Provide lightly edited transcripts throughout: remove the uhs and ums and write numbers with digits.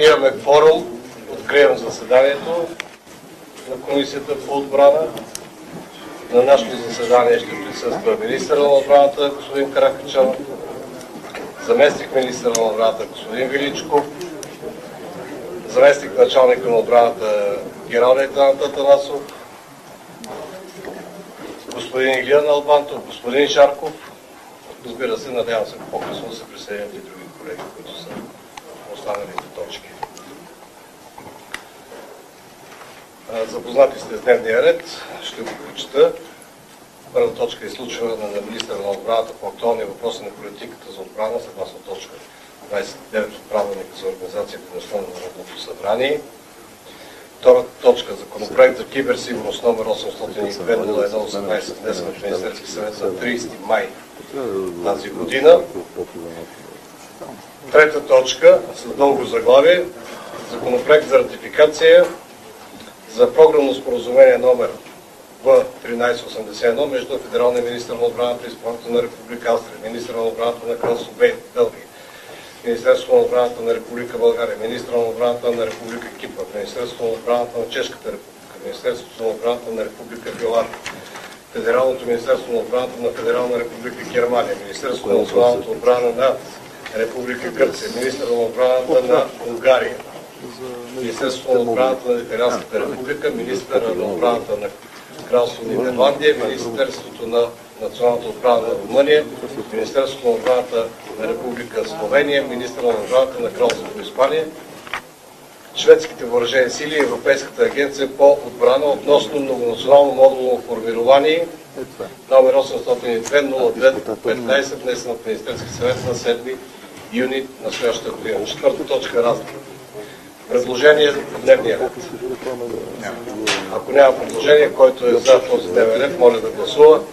Имаме кворум. Откривам заседанието на Комисията по отбрана. На нашето заседание ще присъства министър на отбраната господин Каракачанов, заместник министър на отбраната господин Величков, заместник началника на отбраната генерал-лейтенант Атанасов, господин Илия Налбантов, господин Шарков. Разбира се, надявам се по-късно да се присъединят и други колеги, които са останалите точки. Запознати сте с дневния ред, ще го прочета. Първа точка е изслушване на министъра на отбраната по актуални въпроси на политиката за отбрана, съгласно точка 29 от правилника за организация и дейността на Народното събрание. Втора точка, законопроект за киберсигурност номер 802-01-18, внесен от Министерския съвет на 30 май тази година. Трета точка, с дълго заглавие, законопроект за ратификация за програмно споразумение номер В-1381 между федералния министър на отбраната и изпълнителната на Република Австрия, министър на отбраната на Кралство Белгия, Министерството на отбраната на Република България, министър на отбраната на Република Кипър, Министерството на отбраната на Чешката република, Министерството на отбраната на Република Финландия, Федералното министерство на отбраната на Федерална република Германия, Министерството на националната отбрана на Република Гърция, министър на отбраната на Унгария, Министерството на отбраната на Италианската република, министър на отбраната на Кралство Нидерландия, Министерството на националната отбрана на Румъния, Министерството на отбраната на Република Словения, министър на отбраната на Кралство Испания, шведските въоръжени сили и Европейската агенция по отбрана относно многонационално модулно формирование номер 802-02-15, внесен от Министерския съвет на 7 юни настоящата година. Четвърта точка, разлика. Предложение в дневния ред. Ако няма предложение, който е за този дневен ред, моля да гласува.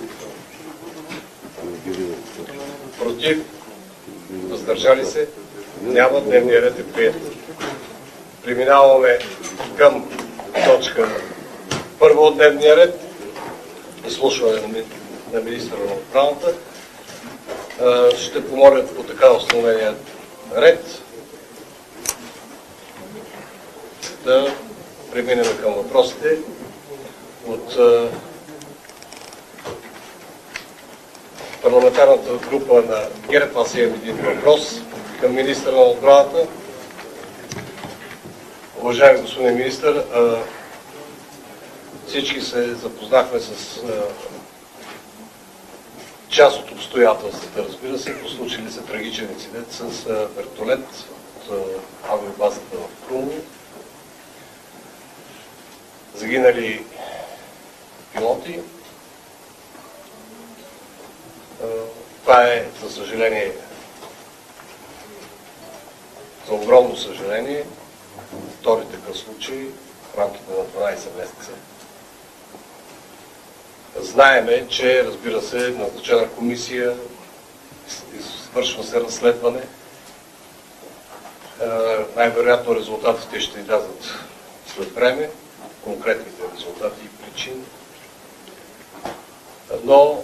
Против? Въздържали се? Няма. Дневния ред е прият. Преминаваме към точка първа от дневния ред. Изслушване на министъра на отбраната. Ще помоля по така установения ред да преминем към въпросите от парламентарната група на ГЕРБ. Аз имам един въпрос към министъра на отбраната. Уважаеми господин министър, всички се запознахме с част от обстоятелствата, разбира се, послучили се трагичен инцидент с вертолет от авиобазата в Крумово. Загинали пилоти. Това е, за съжаление, за огромно съжаление, втори такъв случай в рамките на 12 месеца. Знаеме, че, разбира се, назначена комисия, извършва се разследване. Най-вероятно резултатите ще излязат след време, конкретните резултати и причини. Но,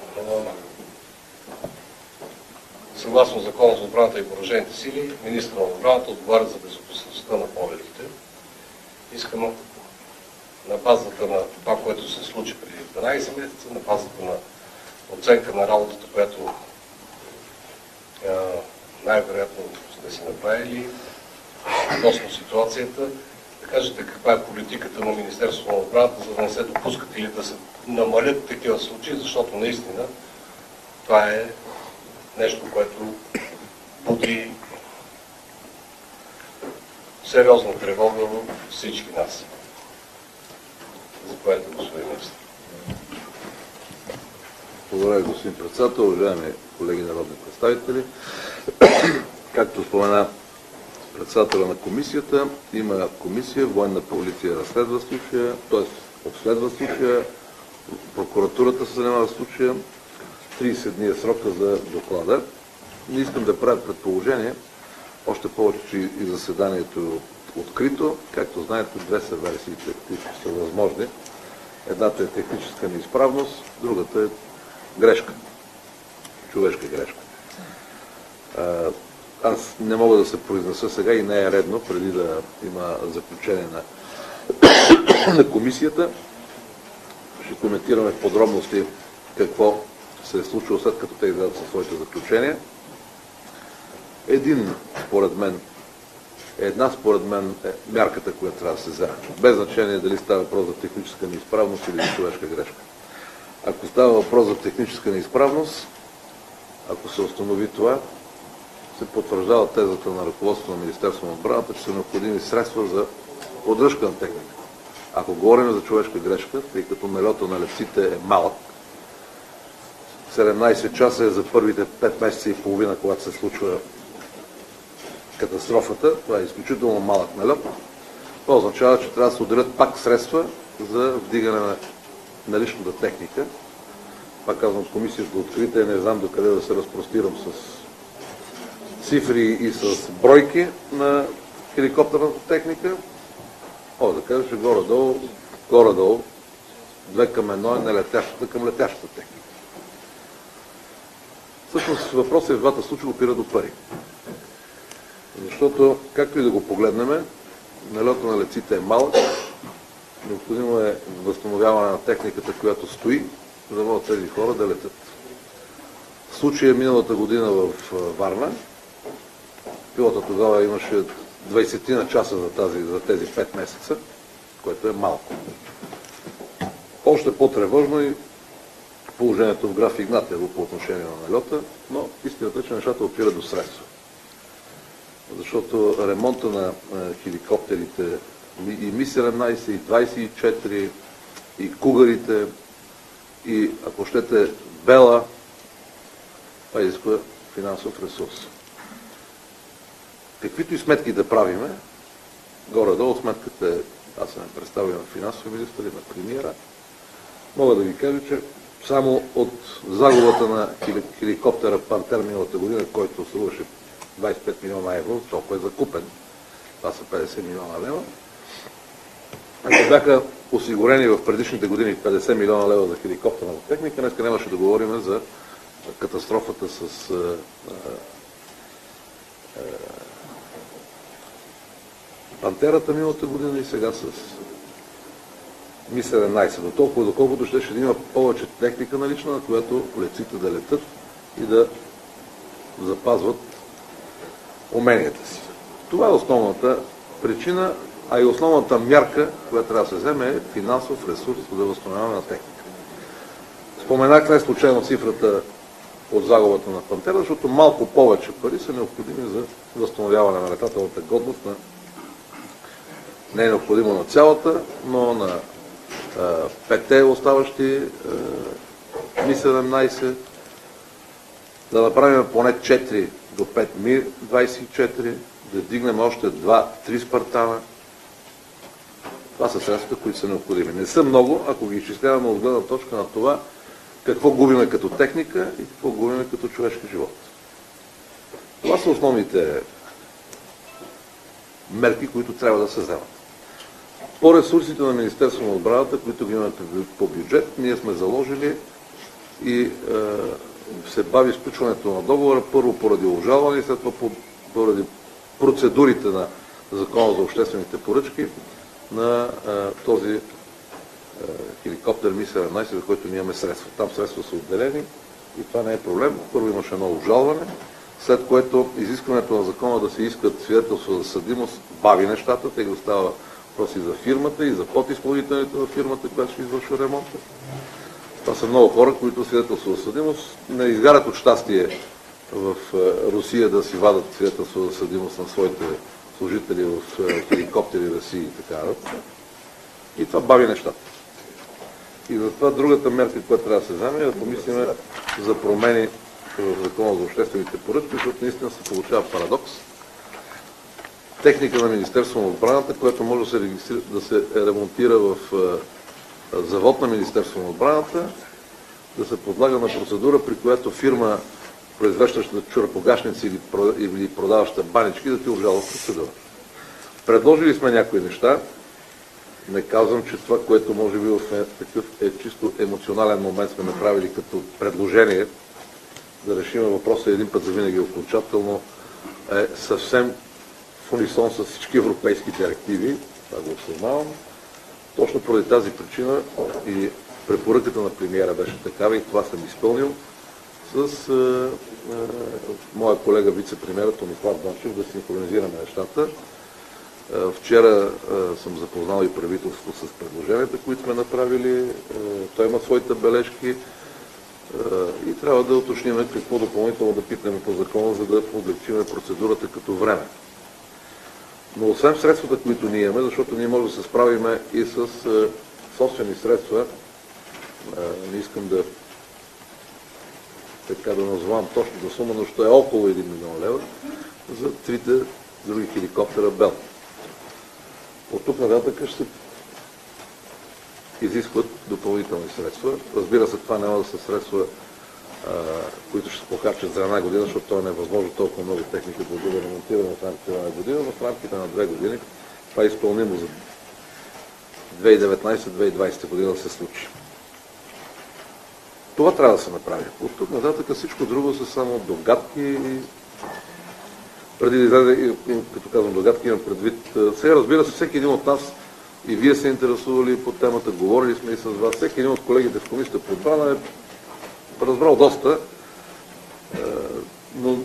съгласно Закона за отбраната и въоръжените сили, министър на отбраната отговаря за безопасността на полетите. Искам на базата на това, което се случи преди 12 месеца, на базата на оценка на работата, която най-вероятно сте си направили относно ситуацията, да кажете каква е политиката на Министерството на отбраната, за да не се допускат или да се намалят такива случаи, защото наистина това е нещо, което буди сериозна тревога в всички нас. Заповядайте, господин министър. Благодаря, господин председател, уважаеми колеги народни представители. Както спомена председателя на комисията, има комисия, военна полиция разследва случая, т.е. обследва случая, прокуратурата се занимава с случая, 30 дни е срока за доклада. Не искам да правя предположение, още повече, че и заседанието е открито. Както знаете, две са версиите, които са възможни. Едната е техническа неизправност, другата е грешка, човешка грешка. аз не мога да се произнеса сега и не е редно, преди да има заключение на комисията. Ще коментираме в подробности какво се е случило след като те излязат със своите заключения. Една според мен е мярката, която трябва да се вземе. Без значение дали става въпрос за техническа неизправност или за човешка грешка. Ако става въпрос за техническа неизправност, ако се установи това, се потвърждава тезата на ръководството на Министерството на отбраната, че са необходими средства за поддръжка на техника. Ако говорим за човешка грешка, тъй като налета на летците е малък, 17 часа е за първите 5 месеца и половина, когато се случва катастрофата, това е изключително малък налет, това означава, че трябва да се отделят пак средства за вдигане на наличната техника. Пак казвам, комисията открита и не знам докъде да се разпростирам с цифри и с бройки на хеликоптерната техника. Мога да кажа, че горе-долу 2 към 1 е нелетящата към летящата техника. Всъщност въпросът в двата случая опира до пари. Защото, както и да го погледнем, налета на летците е малък, необходимо е възстановяване на техниката, която стои, за да могат тези хора да летят. В случая миналата година в Варна, пилота тогава имаше 20 на часа за тези 5 месеца, което е малко. Още по-тревожно и положението в граф Игнатиево по отношение на налета, но истината е, че нещата опират до средства. Защото ремонта на хеликоптерите и Ми-17, и 24, и Кугарите, и ако щете Бела, това изисква финансов ресурс. Каквито и сметки да правиме, горе-долу сметката е, аз съм представил на финансови министър и на премиера, мога да ви кажа, че само от загубата на хеликоптера Пантер миналата година, който струваше 25 милиона евро, толкова е закупен, това са 50 милиона лева. Ако бяха осигурени в предишните години 50 милиона лева за хеликоптерната техника, днес нямаше да говорим за катастрофата с Пантерата миналата година и сега с Ми-17. До толкова, доколкото ще има повече техника налична, на която летците да летят и да запазват уменията си. Това е основната причина, а и основната мярка, която трябва да се вземе, е финансов ресурс за възстановяване на техника. Споменах не случайно цифрата от загубата на Пантера, защото малко повече пари са необходими за възстановяване на летателната годност. Не е необходимо на цялата, но на 5-те оставащи Ми-17, да направим поне 4 до 5 Ми-24, да дигнем още 2-3 Спартана. Това са средствата, които са необходими. Не са много, ако ги изчисляваме от гледна точка на това, какво губиме като техника и какво губиме като човешки живот. Това са основните мерки, които трябва да се вземат. По ресурсите на Министерството на отбраната, които ги имаме по бюджет, ние сме заложили и се бави изключването на договора, първо поради обжалване и след това поради процедурите на Закона за обществените поръчки на този хеликоптер Ми-17, за който ние имаме средства. Там средства са отделени и това не е проблем. Първо имаше едно обжалване, след което изискването на закона да се искат свидетелства за съдимост бави нещата, тъй като става въпроси за фирмата и за подизпълнителите на фирмата, която ще извършва ремонта. Това са много хора, които свидетелство за съдимост не изгарят от щастие в Русия да си вадат свидетелство за съдимост на своите служители в хеликоптери, Русия и така. И това бави нещата. И затова другата мерка, която трябва да се вземе, е да помислим за промени в Закона за обществените поръчки, защото наистина се получава парадокс. Техника на Министерството на отбраната, която може да се ремонтира в завод на Министерството на отбраната, да се подлага на процедура, при която фирма, произвеждаща чуракогашници или продаваща банички, да ти обжалва процедура. Предложили сме някои неща. Не казвам, че това, което може би в такъв чисто емоционален момент сме направили като предложение, да решим въпроса един път завинаги окончателно е съвсем в унисон с всички европейски директиви. Това го осъзнавам. Точно поради тази причина и препоръката на премиера беше такава и това съм изпълнил с моя колега вице-премиера Томислав Дончев да синхронизираме нещата. Вчера съм запознал и правителството с предложенията, които сме направили. Той има своите бележки и трябва да уточним какво допълнително да питнем по закона, за да облегчим процедурата като време. Но освен средствата, които ние имаме, защото ние можем да се справим и с собствени средства, не искам да назовам точната сума, но ще е около 1 милион лева за трите други хеликоптера Бел. От тук нататък ще се изискват допълнителни средства. Разбира се, това няма да са средства, които ще се похарчат за една година, защото това е невъзможно толкова много техника да бъде ремонтирана в рамките на една година, но в рамките на 2 години това е изпълнимо за 2019-2020 година да се случи. Това трябва да се направи. От тук нататък всичко друго са само догадки и преди да излезе, като казвам догадки, имам предвид. Сега разбира се, всеки един от нас и вие се интересували по темата, говорили сме и с вас, всеки един от колегите в комисията по отбрана е разбрал доста, но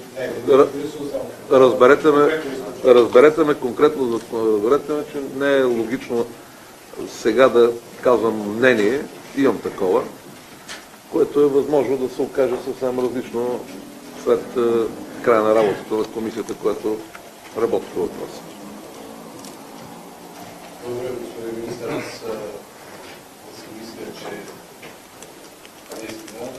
разберете ме конкретно, разберете ме, че не е логично сега да казвам мнение, имам такова, което е възможно да се окаже съвсем различно след края на работата на комисията, която работи по въпроса. Благодаря, господин министър. Аз си мисля, че наистина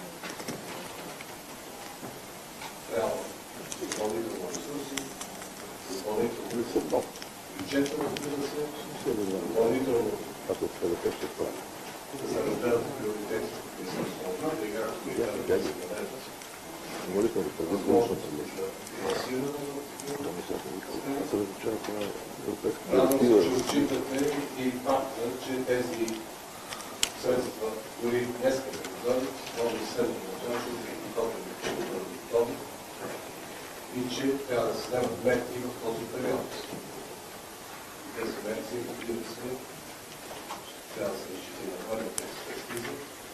трябва допълнително ресурси, допълнително бюджета, разбира се, допълнително да се разгледат приоритетите в Министерството на отбраната и както и да се радвам се, че отчитате и факта, че тези средства, дори днес да дойдат, може да се готови и че трябва да се вземат мерки в този период. Тези мерки, разбира се, трябва да се разчити на първата експертиза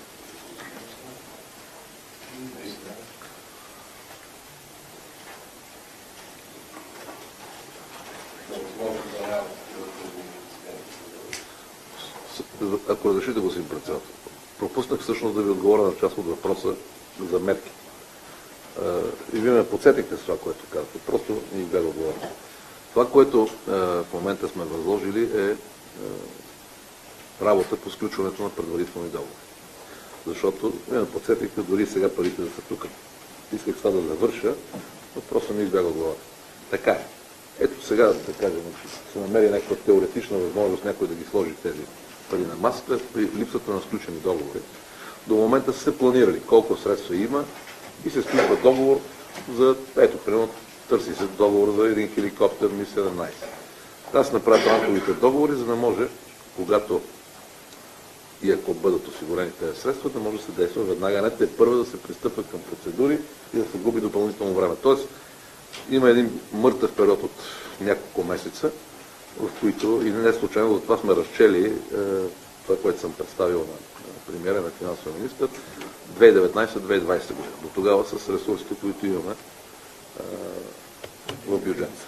и наистина Ако разрешите, господин председател, пропуснах всъщност да ви отговоря на част от въпроса за мерки. И вие ме подсетихте с това, което казвате. Просто не избяга отговора. Това, което в момента сме възложили е работа по сключването на предварителни договори. Защото вие ме подсетихте дори сега парите да са тук. Исках това да завърша, но просто не избяга отговора. Така е. Ето сега, да кажем, се намери някаква теоретична възможност някой да ги сложи тези пари на масата при липсата на сключени договори. До момента са се планирали колко средства има и се сключва договор за, ето, примерно, търси се договор за един хеликоптер Ми-17. Трябва да се направят рамковите договори, за да може, когато и ако бъдат осигурени тези средства, да може да се действа веднага, не те първо да се пристъпва към процедури и да се губи допълнително време. Тоест, има един мъртъв период от няколко месеца, в които и не случайно, затова сме разчели това, което съм представил на премиера, на финансовия министър, 2019-2020 година. До тогава с ресурсите, които имаме в бюджета.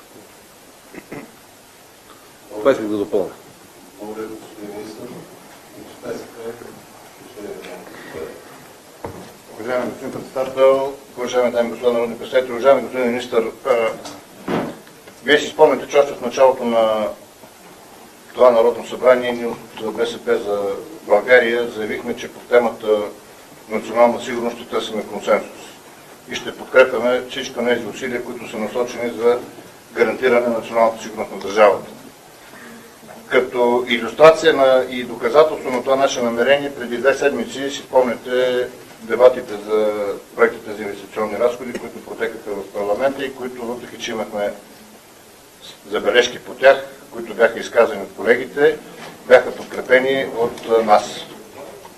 Това исках да допълня. Благодаря, господин министър. Уважаеми господин председател, уважаеми дами и господа народни представители, уважаеми господин министър, вие си спомняте, че още в началото на това Народно събрание ние от БСП за България заявихме, че по темата национална сигурност ще търсим консенсус и ще подкрепяме всички тези усилия, които са насочени за гарантиране на националната сигурност на държавата. Като илюстрация и доказателство на това наше намерение, преди 2 седмици си спомняте дебатите за проектите за инвестиционни разходи, които протекаха в парламента и които, въпреки че имахме забележки по тях, които бяха изказани от колегите, бяха подкрепени от нас.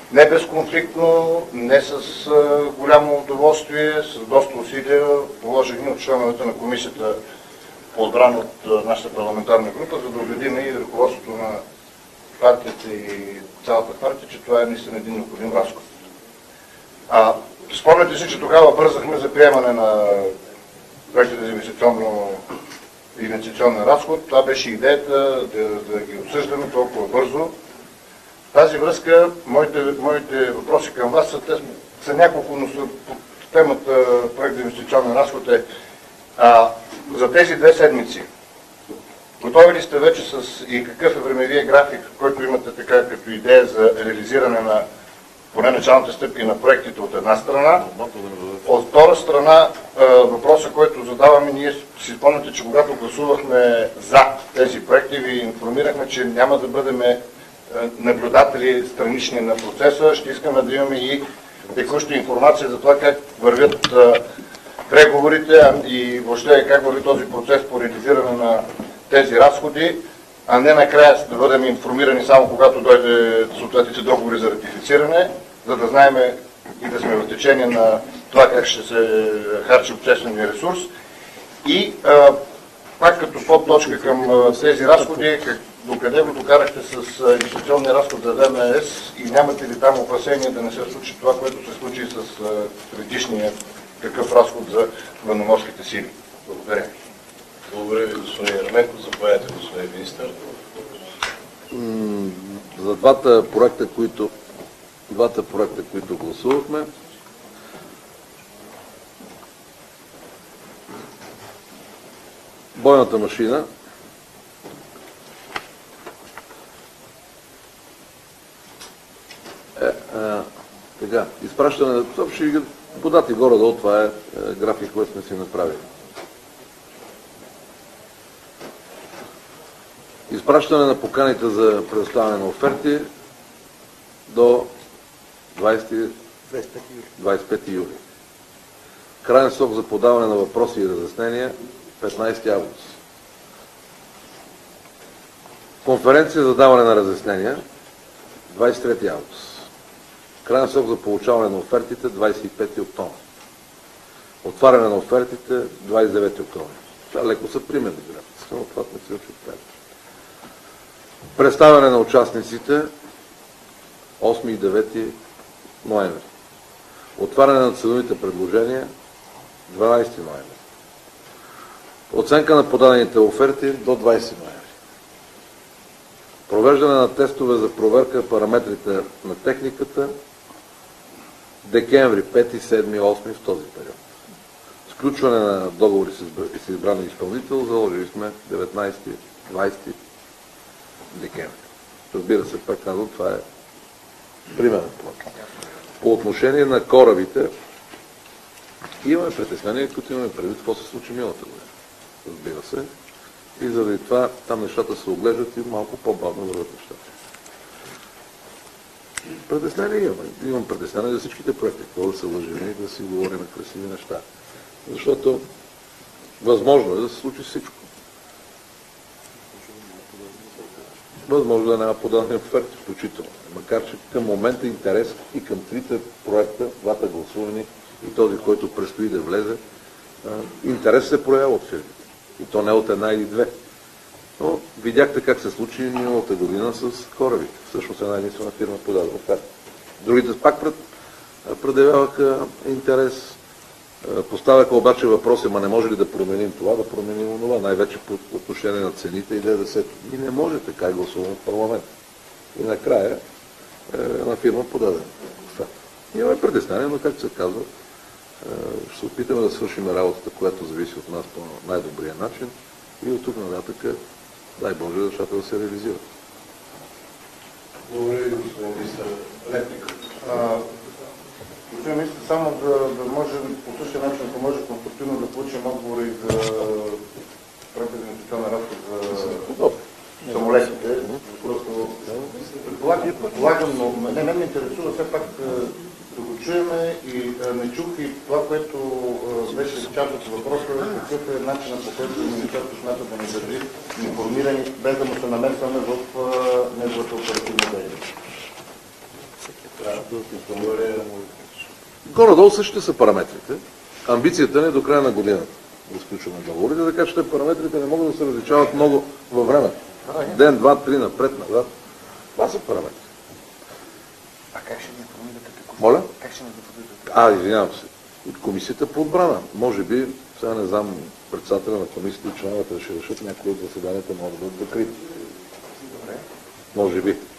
не безконфликтно, не с голямо удоволствие, с доста усилия, положени от членовете на комисията по отбрана от нашата парламентарна група, за да убедим и ръководството на партията и цялата партия, че това е наистина един необходим разход. Спомняте си, че тогава бързахме за приемане на проектите за инвестиционен разход. Това беше идеята да ги обсъждаме толкова бързо. В тази връзка моите въпроси към вас са няколко, но темата проект за инвестиционен разход е за тези 2 седмици. Готови ли сте вече и какъв е времевия график, който имате така като идея за реализиране на поне началните стъпки на проектите от една страна? От втора страна, въпроса, който задаваме, ние си спомняте, че когато гласувахме за тези проекти, ви информирахме, че няма да бъдем наблюдатели странични на процеса. Ще искаме да имаме и текуща информация за това как вървят преговорите и въобще как върви този процес по реализиране на тези разходи, а не накрая да бъдем информирани само когато дойде съответните договори за ратифициране, за да знаем и да сме в течение на това как ще се харчи обществения ресурс. И пак като подточка към тези разходи, докъде го докарахте с инвестиционния разход за ВМС и нямате ли там опасения да не се случи това, което се случи с предишния такъв разход за военноморските сили? Благодаря. Благодаря ви, господин Ерменков. Заповядайте, господин министър. За двата проекта, които гласувахме, бойната машина изпращане, ще ги подати горе-долу, това е график, който сме си направили. Изпращане на поканите за предоставяне на оферти до 25 юли. Крайен срок за подаване на въпроси и разяснения 15 август. Конференция за даване на разяснения 23 август. Крайен срок за получаване на офертите 25 октомври. Отваряне на офертите 29 октомври. Това леко са примерни графици, но това не се очаква. Представяне на участниците 8 и 9 ноември. Отваряне на ценовите предложения 12 ноември. Оценка на подадените оферти до 20 ноември. Провеждане на тестове за проверка параметрите на техниката декември 5, 7, 8 в този период. Сключване на договори с избран изпълнител заложили сме 19-20 декември. Разбира се, пак казвам, това е примерен план. По отношение на корабите, имаме притеснения, които имаме предвид какво се случи миналата година. Разбира се. И заради това там нещата се оглеждат и малко по-бавно върват нещата. Притеснения имаме. Имам притеснения за всичките проекти, какво да се лъжим и да си говорим красиви неща. Защото възможно е да се случи всичко. Възможно да няма подадени оферти, включително. Макар че към момента интерес и към трите проекта, двата гласувани и този, който предстои да влезе, интерес се проявява от фирмите. И то не от една или две. Но видяхте как се случи миналата година с корабите. Всъщност една единствена фирма подаде оферта. Другите пак предявяваха интерес. Поставяха обаче въпроси, не може ли да променим това, да променим онова, най-вече по отношение на цените и ДДС. И не може, така е гласувано в парламент. И накрая една фирма подаде оферта. Имаме притеснение, но както се казва, ще се опитаме да свършим работата, която зависи от нас по най-добрия начин и от тук нататък, дай Боже, нещата да се реализират. Благодаря ви, господин министър. Реплика. Господин министър, само да можем по същия начин, ако може конструктивно да получим отговори за проекта за инвестиционен разход за самолетите. Просто предполагам, но мен ме интересува все пак да го чуеме и не чух и това, което беше част от въпроса, какъв е начинът, по който Министерството смята да ни държи информирани, без да му се намесваме в неговата оперативна дейност. Горе-долу същите са параметрите. Амбицията ни е до края на годината да сключваме договорите, така че параметрите не могат да се различават много във времето. Ден, два, три, напред, назад. Това са параметри. А как ще ни информирате? Моля? Как ще ни информирате? Извинявам се. От комисията по отбрана. Може би, сега не знам, председателя на комисията и членовете да ще решат, някои от заседанията могат да бъдат закрити. Може би.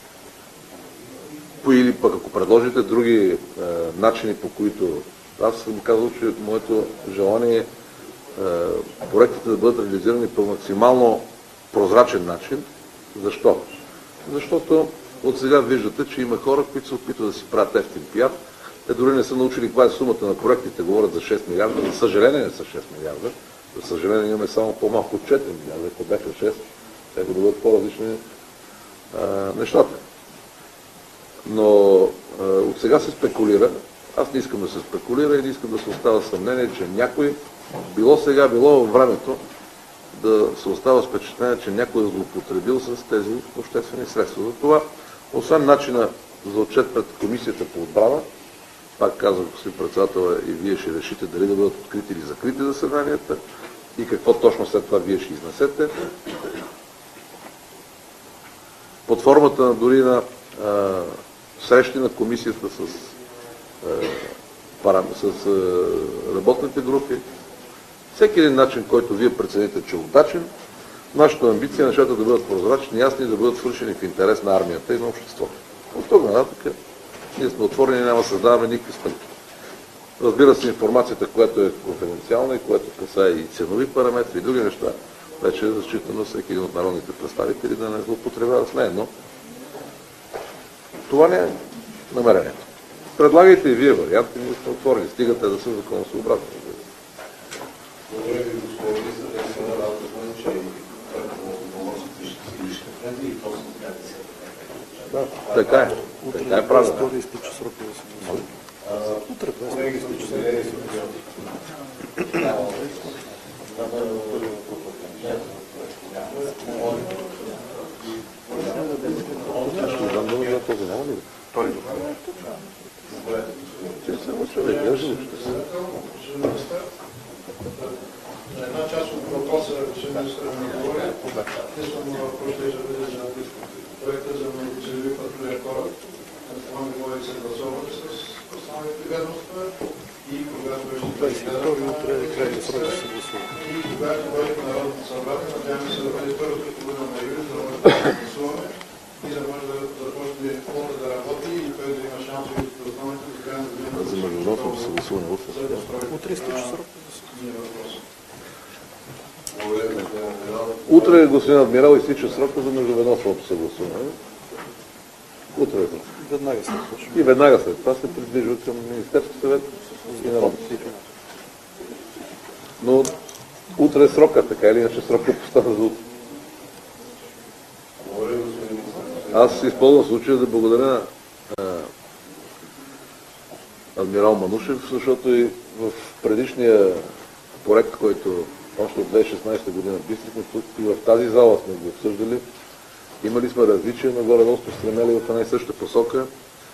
Или пък ако предложите други начини, по които аз съм казал, че моето желание е проектите да бъдат реализирани по максимално прозрачен начин. Защо? Защото от сега виждате, че има хора, които се опитват да си правят ефтин пиар. Те дори не са научили каква е сумата на проектите, говорят за 6 милиарда. За съжаление не са 6 милиарда. За съжаление имаме само по-малко от 4 милиарда. Ако бяха 6, те да бъдат по-различни нещата. Но от сега се спекулира. Аз не искам да се спекулира и не искам да се остава съмнение, че някой, било сега, било във времето, да се остава с впечатление, че някой е злоупотребил с тези обществени средства. Затова, освен начина за отчет пред комисията по отбрана, пак казвам, господин председател, и вие ще решите дали да бъдат открити или закрити заседанията и какво точно след това вие ще изнесете. Под формата дори на срещи на комисията с работните групи. Всеки един начин, който вие прецените, че е удачен, нашата амбиция е нещата да бъдат прозрачни, ясни и да бъдат свършени в интерес на армията и на обществото. От тук нататък ние сме отворени и няма да създаваме никакви стъпки. Разбира се, информацията, която е конфиденциална и която касае и ценови параметри и други неща, вече е защитено всеки един от народните представители да не злоупотребява с нея, но това не е намерението. Предлагайте и вие варианти, ние сме отворени. Стигате да са законосъобразни. Благодаря ви, господин министър, да се нарадваме, че помощите ще се изшли и после да, така е. Така е правилно. Утре изтича срока да се гласува. Утре 22 изтича срока да се Една част от въпроса, господин министър, ми говори, естествено въпросът е за проекта за многоцелеви патрулен кораб. Това ми говори съгласоване с останалите ведомства и когато ще и когато бъде в Народното събрание, надяваме се да бъде първата половина на юли, за да може да гласуваме и да може да започне фонда да работи и той да има шансове да основните до края на годината. За международното съгласуване Утре изтича срока да се Утре, господин адмирал, изтича срока за междуведомственото съгласуване. Утре. веднага след това. И веднага след това се придвижва към Министерския съвет и Народното. Но утре е срока, така или иначе срока поставя за утре. Аз използвам случая да благодаря на адмирал Манушев, защото и в предишния проект, който още от 2016 година писахме, тук и в тази зала сме го обсъждали, имали сме различия, но горе-долу сме стремели в една и съща посока.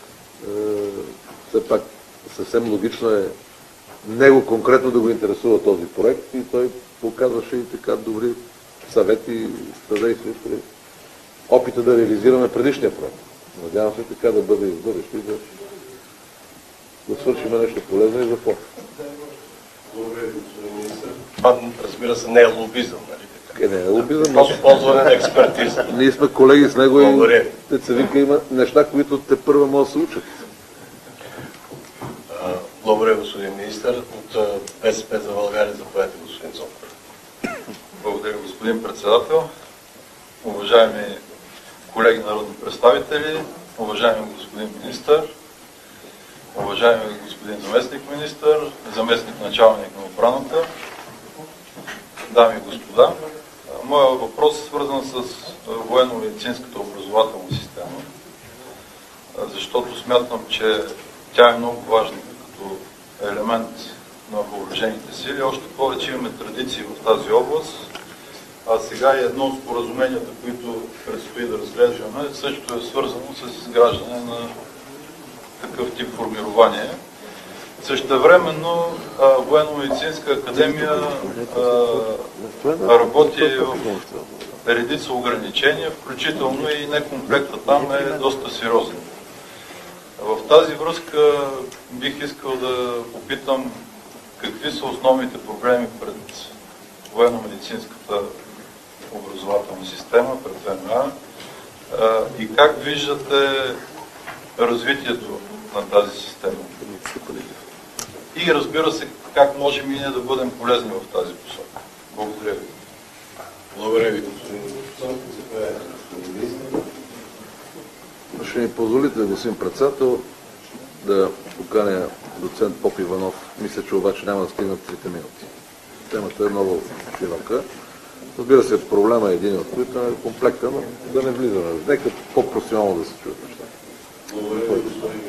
Все пак съвсем логично е него конкретно да го интересува този проект и той показваше и така добри съвети и съдействия при опита да реализираме предишния проект. Надявам се така да бъде и в бъдеще и да свършим нещо полезно и за по. Това, разбира се, не е лобизъм, нали? Не е лобизъм. Просто ползване на експертиза. Ние сме колеги с него Благодаря. и деца вика има неща, които те първо могат да се учат. Благодаря, господин министър. От БСП за България заповядайте, господин Цонков. Благодаря, господин председател. Уважаеми колеги народни представители, уважаеми господин министър, уважаеми господин заместник-министър, заместник-началник на отбраната, дами и господа. Моят въпрос е свързан с военно-медицинската образователна система, защото смятам, че тя е много важна като елемент на въоръжените сили. Още повече имаме традиции в тази област. А сега и едно от споразуменията, които предстои да разглеждаме, също е свързано с изграждане на такъв тип формирование. Същевременно Военно-медицинска академия работи в редица ограничения, включително и некомплекта там е доста сериозен. В тази връзка бих искал да попитам какви са основните проблеми пред военно-медицинската образователна система, пред ВМА, и как виждате развитието на тази система. И разбира се, как можем и ние да бъдем полезни в тази посока. Благодаря ви. Благодаря ви, господин министър. Ще ми позволите, господин председател, да поканя доцент Поп Иванов. Мисля, че обаче няма да стигнат 3 минути. Темата е много широка. Разбира се, проблема е един от които е комплекта, но да не влизаме. Нека по-професионално да се чуят неща. Благодаря ви, господин